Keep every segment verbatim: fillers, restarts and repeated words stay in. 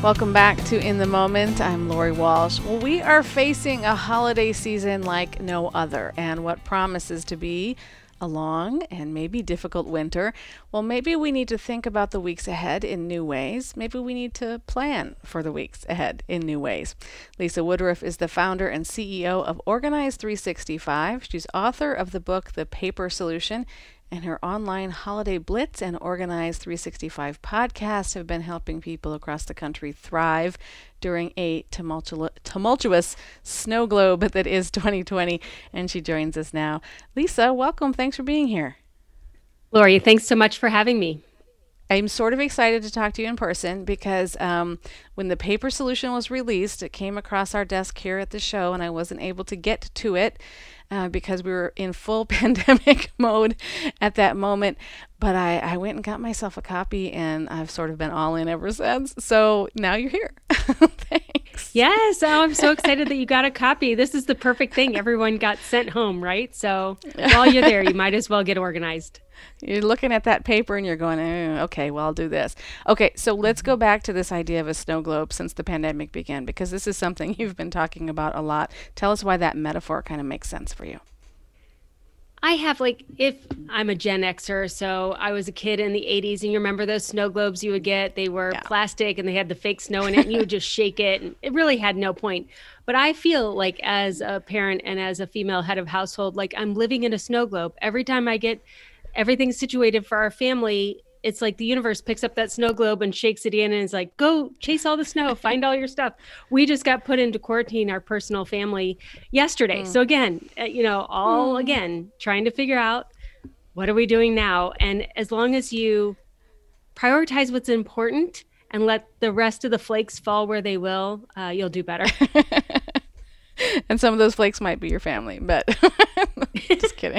Welcome back to In the Moment. I'm Lori Walsh. Well, we are facing a holiday season like no other, and what promises to be a long and maybe difficult winter. Well, maybe we need to think about the weeks ahead in new ways. Maybe we need to plan for the weeks ahead in new ways. Lisa Woodruff is the founder and C E O of Organize three sixty-five. She's author of the book, The Paper Solution, and her online Holiday Blitz and Organize three sixty-five podcast have been helping people across the country thrive during a tumultu- tumultuous snow globe that is twenty twenty. And she joins us now. Lisa, welcome. Thanks for being here. Lori, thanks so much for having me. I'm sort of excited to talk to you in person because um, when the Paper Solution was released, it came across our desk here at the show, and I wasn't able to get to it uh, because we were in full pandemic mode at that moment. But I, I went and got myself a copy, and I've sort of been all in ever since. So now you're here. Thanks. Yes. Oh, I'm so excited that you got a copy. This is the perfect thing. Everyone got sent home, right? So while you're there, you might as well get organized. You're looking at that paper and you're going, oh, okay, well, I'll do this. Okay, so let's go back to this idea of a snow globe since the pandemic began, because this is something you've been talking about a lot. Tell us why that metaphor kind of makes sense for you. I have like, if I'm a Gen Xer, so I was a kid in the eighties, and you remember those snow globes you would get? They were yeah. plastic and they had the fake snow in it, and you would just shake it, and it really had no point. But I feel like as a parent and as a female head of household, like I'm living in a snow globe. Every time I get everything situated for our family, it's like the universe picks up that snow globe and shakes it in and is like, go chase all the snow, find all your stuff. We just got put into quarantine, our personal family, yesterday. Mm. So again, you know, all mm. again, trying to figure out what are we doing now? And as long as you prioritize what's important and let the rest of the flakes fall where they will, uh, you'll do better. And some of those flakes might be your family, but just kidding.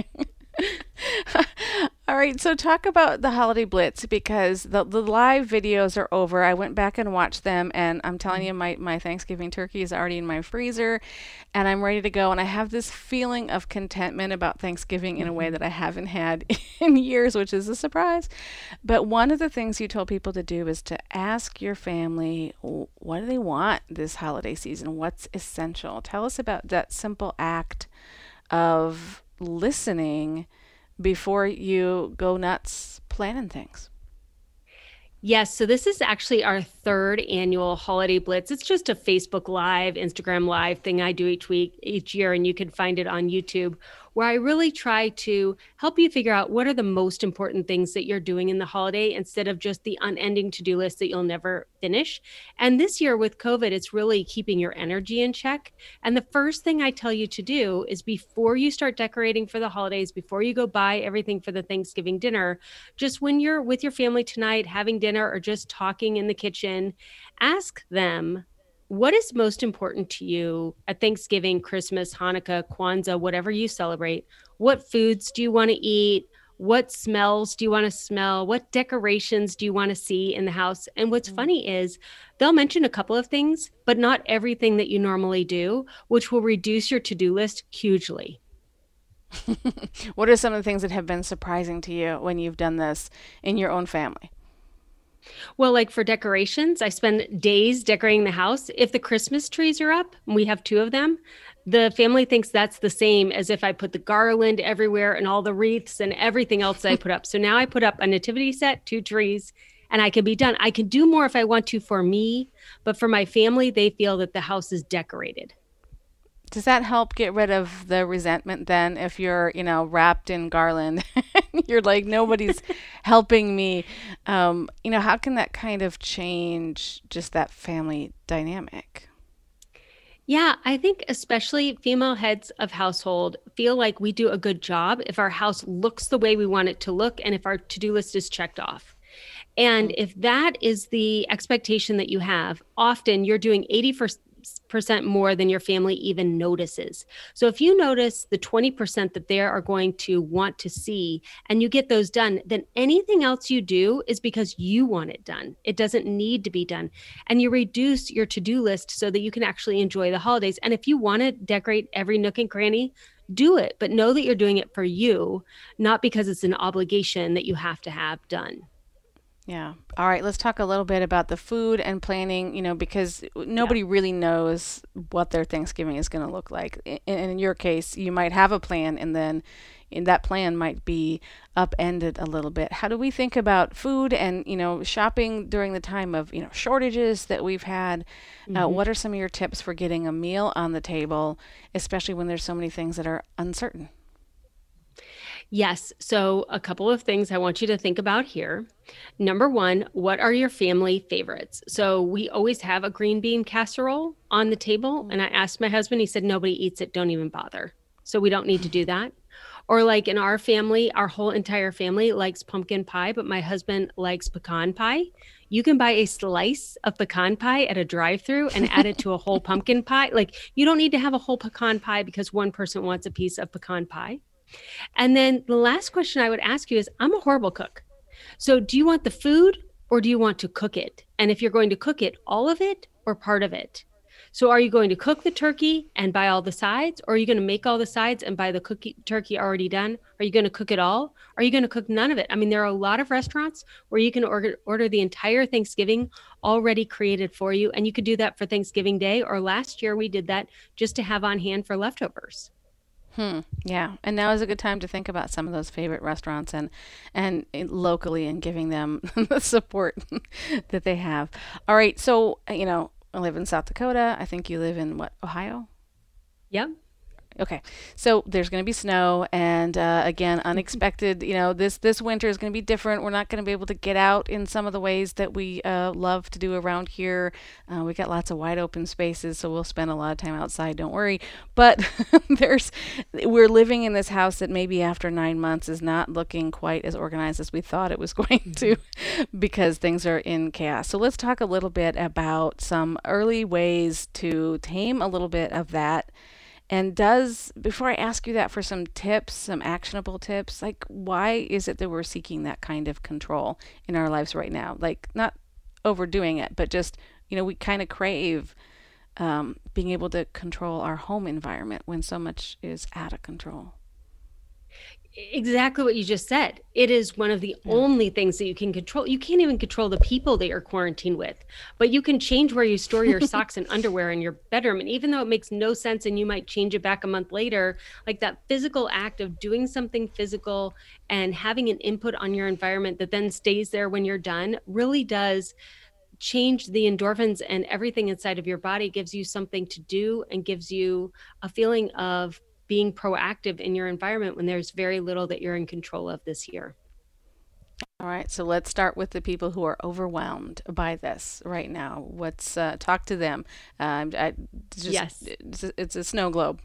All right, so talk about the Holiday Blitz, because the, the live videos are over. I went back and watched them, and I'm telling you, my, my Thanksgiving turkey is already in my freezer, and I'm ready to go. And I have this feeling of contentment about Thanksgiving in a way that I haven't had in years, which is a surprise. But one of the things you told people to do is to ask your family, what do they want this holiday season? What's essential? Tell us about that simple act of listening before you go nuts planning things. Yes. So this is actually our third annual Holiday Blitz. It's just a Facebook Live, Instagram Live thing I do each week, each year, and you can find it on YouTube, where I really try to help you figure out what are the most important things that you're doing in the holiday instead of just the unending to-do list that you'll never finish. And this year with COVID, it's really keeping your energy in check. And the first thing I tell you to do is before you start decorating for the holidays, before you go buy everything for the Thanksgiving dinner, just when you're with your family tonight, having dinner or just talking in the kitchen, ask them, what is most important to you at Thanksgiving, Christmas, Hanukkah, Kwanzaa, whatever you celebrate? What foods do you want to eat? What smells do you want to smell? What decorations do you want to see in the house? And what's mm-hmm. funny is they'll mention a couple of things, but not everything that you normally do, which will reduce your to-do list hugely. What are some of the things that have been surprising to you when you've done this in your own family? Well, like for decorations, I spend days decorating the house. If the Christmas trees are up, and we have two of them, the family thinks that's the same as if I put the garland everywhere and all the wreaths and everything else that I put up. So now I put up a nativity set, two trees, and I can be done. I can do more if I want to for me, but for my family, they feel that the house is decorated. Does that help get rid of the resentment then if you're, you know, wrapped in garland? You're like, nobody's helping me. Um, you know, how can that kind of change just that family dynamic? Yeah, I think especially female heads of household feel like we do a good job if our house looks the way we want it to look and if our to-do list is checked off. And if that is the expectation that you have, often you're doing eighty percent more than your family even notices. So if you notice the twenty percent that they are going to want to see and you get those done, then anything else you do is because you want it done. It doesn't need to be done. And you reduce your to-do list so that you can actually enjoy the holidays. And if you want to decorate every nook and cranny, do it, but know that you're doing it for you, not because it's an obligation that you have to have done. Yeah. All right. Let's talk a little bit about the food and planning, you know, because nobody Yeah. really knows what their Thanksgiving is going to look like. I- And in your case, you might have a plan and then in that plan might be upended a little bit. How do we think about food and, you know, shopping during the time of, you know, shortages that we've had? Uh, hmm what are some of your tips for getting a meal on the table, especially when there's so many things that are uncertain? Yes. So, a couple of things I want you to think about here. Number one, what are your family favorites? So, we always have a green bean casserole on the table. And I asked my husband, he said, nobody eats it. Don't even bother. So, we don't need to do that. Or, like in our family, our whole entire family likes pumpkin pie, but my husband likes pecan pie. You can buy a slice of pecan pie at a drive through and add it to a whole pumpkin pie. Like, you don't need to have a whole pecan pie because one person wants a piece of pecan pie. And then the last question I would ask you is, I'm a horrible cook. So do you want the food or do you want to cook it? And if you're going to cook it, all of it or part of it? So are you going to cook the turkey and buy all the sides? Or are you going to make all the sides and buy the cookie turkey already done? Are you going to cook it all? Are you going to cook none of it? I mean, there are a lot of restaurants where you can order, order the entire Thanksgiving already created for you. And you could do that for Thanksgiving Day. Or last year we did that just to have on hand for leftovers. Hmm. Yeah, and now is a good time to think about some of those favorite restaurants and and uh, locally and giving them the support that they have. All right, so uh, you know, I live in South Dakota. I think you live in what, Ohio? Yep. Okay, so there's going to be snow, and uh, again, unexpected. You know, this this winter is going to be different. We're not going to be able to get out in some of the ways that we uh, love to do around here. Uh, we got lots of wide open spaces, so we'll spend a lot of time outside. Don't worry. But there's we're living in this house that maybe after nine months is not looking quite as organized as we thought it was going to, because things are in chaos. So let's talk a little bit about some early ways to tame a little bit of that. And does, before I ask you that for some tips, some actionable tips, like why is it that we're seeking that kind of control in our lives right now? Like not overdoing it, but just, you know, we kind of crave um, being able to control our home environment when so much is out of control. Exactly what you just said. It is one of the Yeah. only things that you can control. You can't even control the people that you're quarantined with, but you can change where you store your socks and underwear in your bedroom. And even though it makes no sense and you might change it back a month later, like that physical act of doing something physical and having an input on your environment that then stays there when you're done really does change the endorphins, and everything inside of your body gives you something to do and gives you a feeling of being proactive in your environment when there's very little that you're in control of this year. All right, so let's start with the people who are overwhelmed by this right now. What's uh, talk to them? Um, I, it's just Yes. it's a, it's a snow globe.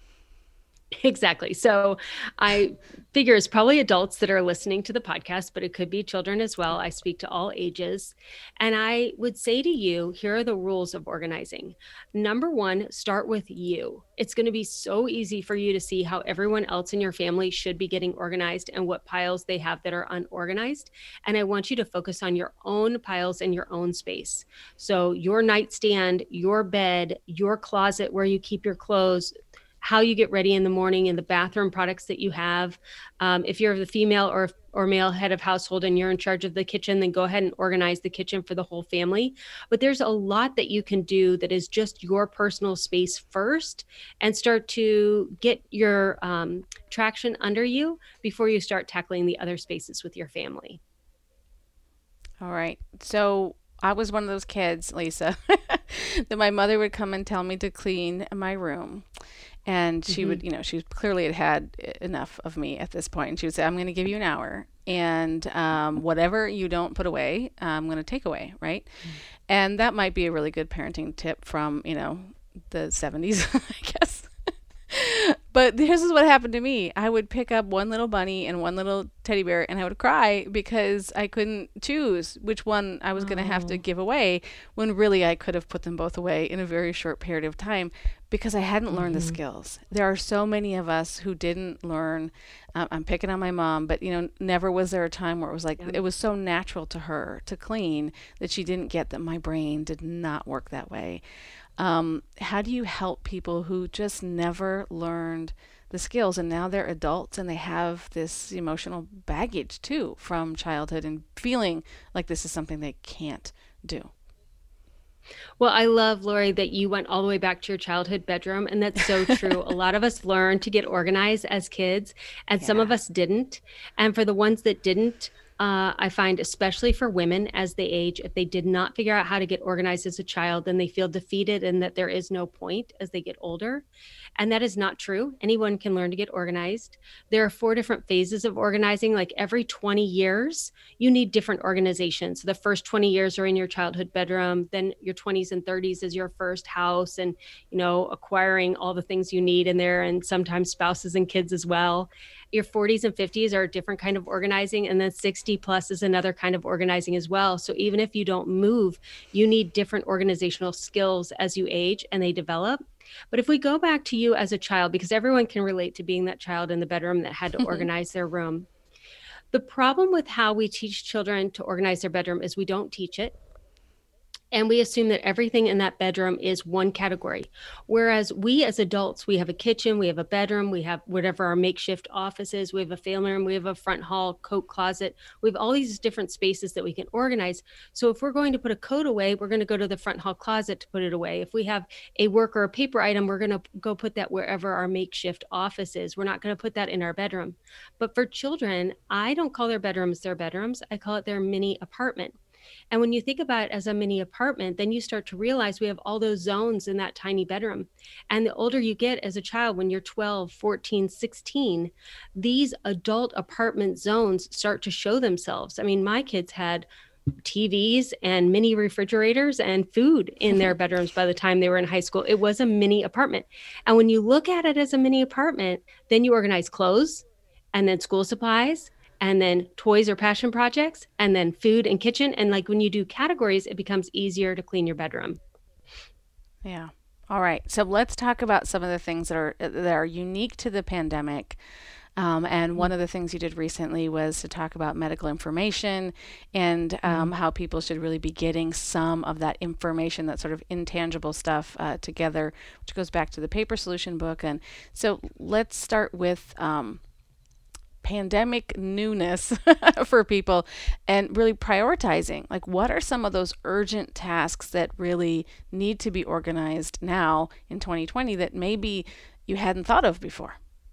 Exactly. So I figure it's probably adults that are listening to the podcast, but it could be children as well. I speak to all ages. And I would say to you, here are the rules of organizing. Number one, start with you. It's going to be so easy for you to see how everyone else in your family should be getting organized and what piles they have that are unorganized. And I want you to focus on your own piles and your own space. So your nightstand, your bed, your closet where you keep your clothes, how you get ready in the morning, and the bathroom products that you have. Um, if you're the female or or male head of household and you're in charge of the kitchen, then go ahead and organize the kitchen for the whole family. But there's a lot that you can do that is just your personal space first, and start to get your um, traction under you before you start tackling the other spaces with your family. All right. So I was one of those kids, Lisa, that my mother would come and tell me to clean my room. And she hmm would, you know, she clearly had had e- enough of me at this point. And she would say, I'm going to give you an hour. And um, whatever you don't put away, I'm going to take away, right? And that might be a really good parenting tip from, you know, the seventies, I guess. But this is what happened to me. I would pick up one little bunny and one little teddy bear, and I would cry because I couldn't choose which one I was going to have to Oh, give away, when really I could have put them both away in a very short period of time because I hadn't learned the hmm skills. There are so many of us who didn't learn. Um, I'm picking on my mom, but you know, never was there a time where it was like yeah. it was so natural to her to clean that she didn't get that my brain did not work that way. Um, how do you help people who just never learned the skills, and now they're adults and they have this emotional baggage too from childhood and feeling like this is something they can't do. Well, I love, Lori, that you went all the way back to your childhood bedroom. And that's so true. A lot of us learned to get organized as kids, and yeah. some of us didn't. And for the ones that didn't, Uh, I find, especially for women as they age, if they did not figure out how to get organized as a child, then they feel defeated and that there is no point as they get older. And that is not true. Anyone can learn to get organized. There are four different phases of organizing. Like every twenty years, you need different organizations. So the first twenty years are in your childhood bedroom, then your twenties and thirties is your first house and, you know, acquiring all the things you need in there, and sometimes spouses and kids as well. Your forties and fifties are a different kind of organizing. And then sixty plus is another kind of organizing as well. So even if you don't move, you need different organizational skills as you age and they develop. But if we go back to you as a child, because everyone can relate to being that child in the bedroom that had to organize their room. The problem with how we teach children to organize their bedroom is we don't teach it. And we assume that everything in that bedroom is one category. Whereas we as adults, we have a kitchen, we have a bedroom, we have whatever our makeshift office is, we have a family room, we have a front hall, coat closet. We have all these different spaces that we can organize. So if we're going to put a coat away, we're going to go to the front hall closet to put it away. If we have a work or a paper item, we're going to go put that wherever our makeshift office is. We're not going to put that in our bedroom. But for children, I don't call their bedrooms their bedrooms. I call it their mini apartment. And when you think about it as a mini apartment, then you start to realize we have all those zones in that tiny bedroom. And the older you get as a child, when you're twelve, fourteen, sixteen, these adult apartment zones start to show themselves. I mean, my kids had T Vs and mini refrigerators and food in their bedrooms by the time they were in high school. It was a mini apartment. And when you look at it as a mini apartment, then you organize clothes and then school supplies, and then toys or passion projects, and then food and kitchen. And like when you do categories, it becomes easier to clean your bedroom. Yeah. All right. So let's talk about some of the things that are that are unique to the pandemic. Um, and one of the things you did recently was to talk about medical information and um, how people should really be getting some of that information, that sort of intangible stuff uh, together, which goes back to the paper solution book. And so let's start with um, pandemic newness for people and really prioritizing, like, what are some of those urgent tasks that really need to be organized now in twenty twenty that maybe you hadn't thought of before?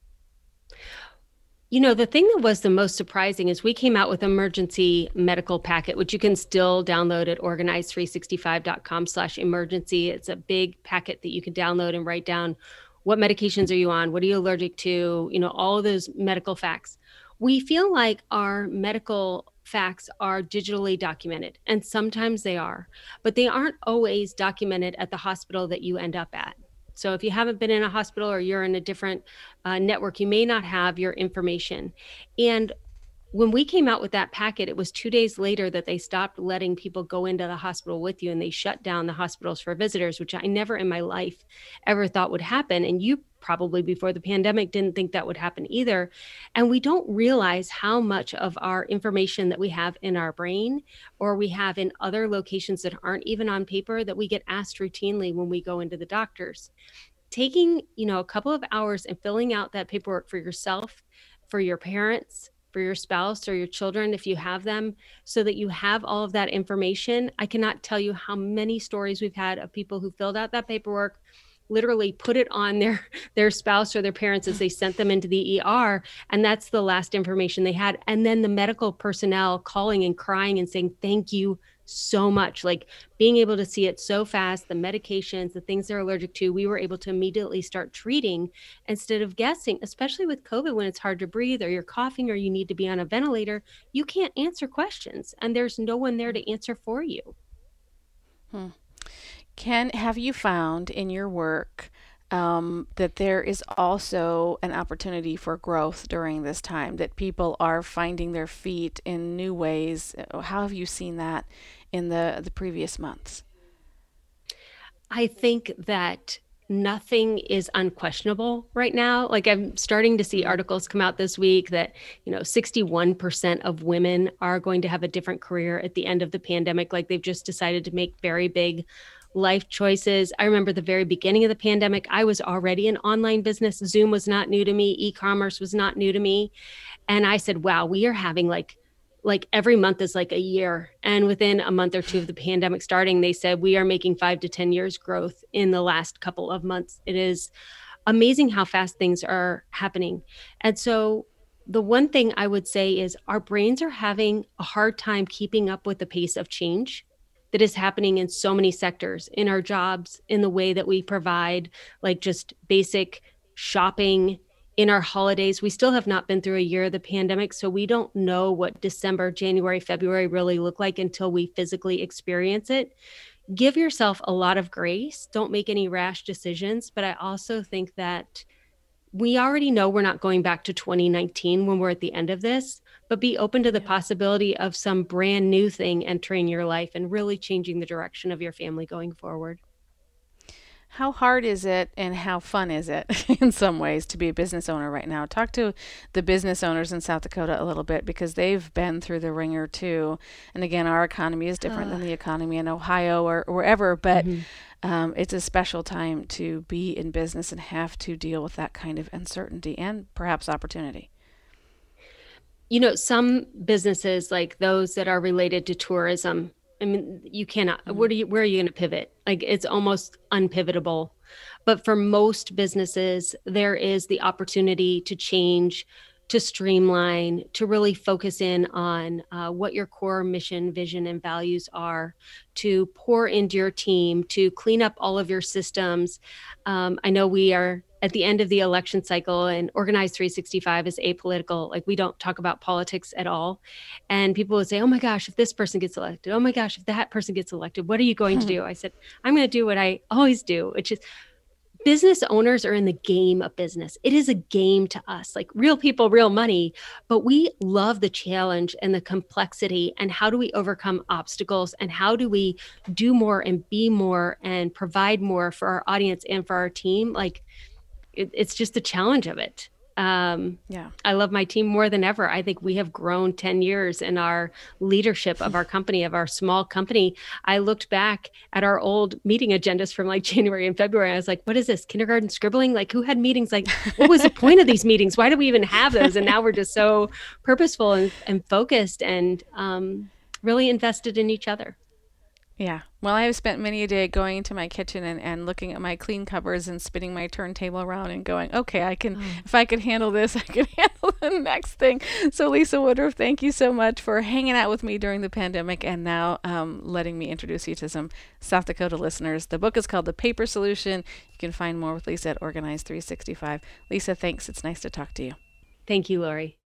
You know, the thing that was the most surprising is we came out with emergency medical packet, which you can still download at organize three sixty-five dot com slash emergency. It's a big packet that you can download and write down what medications are you on? What are you allergic to? You know, all of those medical facts. We feel like our medical facts are digitally documented, and sometimes they are, but they aren't always documented at the hospital that you end up at. So if you haven't been in a hospital or you're in a different uh, network, you may not have your information. And when we came out with that packet, it was two days later that they stopped letting people go into the hospital with you, and they shut down the hospitals for visitors, which I never in my life ever thought would happen. And you probably before the pandemic didn't think that would happen either. And we don't realize how much of our information that we have in our brain or we have in other locations that aren't even on paper that we get asked routinely when we go into the doctors. Taking, you know, a couple of hours and filling out that paperwork for yourself, for your parents, for your spouse or your children, if you have them, so that you have all of that information. I cannot tell you how many stories we've had of people who filled out that paperwork, literally put it on their, their spouse or their parents as they sent them into the E R. And that's the last information they had. And then the medical personnel calling and crying and saying, thank you so much. Like being able to see it so fast, the medications, the things they're allergic to, we were able to immediately start treating instead of guessing, especially with COVID when it's hard to breathe or you're coughing or you need to be on a ventilator. You can't answer questions and there's no one there to answer for you. Hmm. Ken, have you found in your work um, that there is also an opportunity for growth during this time, that people are finding their feet in new ways? How have you seen that in the, the previous months? I think that nothing is unquestionable right now. Like I'm starting to see articles come out this week that, you know, sixty-one percent of women are going to have a different career at the end of the pandemic. Like they've just decided to make very big life choices. I remember the very beginning of the pandemic, I was already in online business. Zoom was not new to me. E-commerce was not new to me. And I said, wow, we are having like, like every month is like a year. And within a month or two of the pandemic starting, they said, we are making five to ten years growth in the last couple of months. It is amazing how fast things are happening. And so the one thing I would say is our brains are having a hard time keeping up with the pace of change that is happening in so many sectors, in our jobs, in the way that we provide like just basic shopping, in our holidays. We still have not been through a year of the pandemic, so we don't know what December, January, February really look like until we physically experience it. Give yourself a lot of grace. Don't make any rash decisions. But I also think that we already know we're not going back to twenty nineteen when we're at the end of this, but be open to the yeah. possibility of some brand new thing entering your life and really changing the direction of your family going forward. How hard is it and how fun is it in some ways to be a business owner right now? Talk to the business owners in South Dakota a little bit, because they've been through the ringer too. And again, our economy is different uh. than the economy in Ohio or, or wherever, but mm-hmm. um, it's a special time to be in business and have to deal with that kind of uncertainty and perhaps opportunity. You know, some businesses like those that are related to tourism, I mean, you cannot, mm-hmm. where, do you, where are you going to pivot? Like, it's almost unpivotable. But for most businesses, there is the opportunity to change, to streamline, to really focus in on uh, what your core mission, vision, and values are, to pour into your team, to clean up all of your systems. Um, I know we are at the end of the election cycle, and Organize three sixty-five is apolitical. Like, we don't talk about politics at all. And people would say, oh my gosh, if this person gets elected, oh my gosh, if that person gets elected, what are you going to do? I said, I'm going to do what I always do, which is business owners are in the game of business. It is a game to us, like real people, real money, but we love the challenge and the complexity and how do we overcome obstacles and how do we do more and be more and provide more for our audience and for our team. Like, it, it's just the challenge of it. Um, yeah, I love my team more than ever. I think we have grown ten years in our leadership of our company, of our small company. I looked back at our old meeting agendas from like January and February. I was like, what is this? Kindergarten scribbling? Like, who had meetings? Like, what was the point of these meetings? Why do we even have those? And now we're just so purposeful and, and focused and um, really invested in each other. Yeah. Well, I have spent many a day going into my kitchen and, and looking at my clean cupboards and spinning my turntable around and going, okay, I can, oh. if I could handle this, I could handle the next thing. So Lisa Woodruff, thank you so much for hanging out with me during the pandemic and now um, letting me introduce you to some South Dakota listeners. The book is called The Paper Solution. You can find more with Lisa at Organize three sixty-five. Lisa, thanks. It's nice to talk to you. Thank you, Lori.